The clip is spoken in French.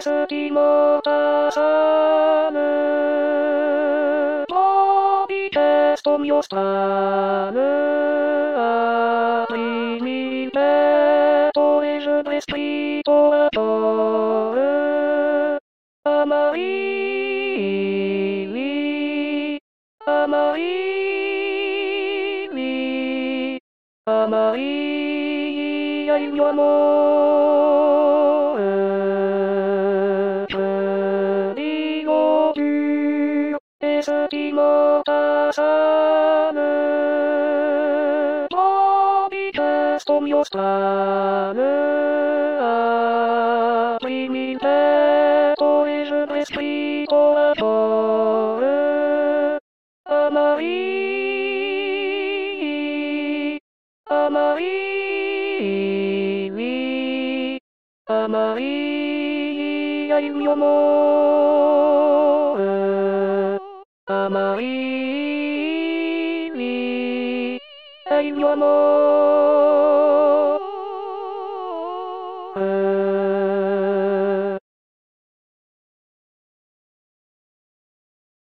estimata sane, probi testo mio strane, aprimi petto et je l'esprit oratore, Amarilli, Amarilli, Amarilli, il mio amore, je dico tu, e se ti morta sane, probi testo mio strane, aprimi il petto e je l'esprit oratore, Amarilli, Amarilli, Amarilli, il mio amore, Amarilli, il mio amore.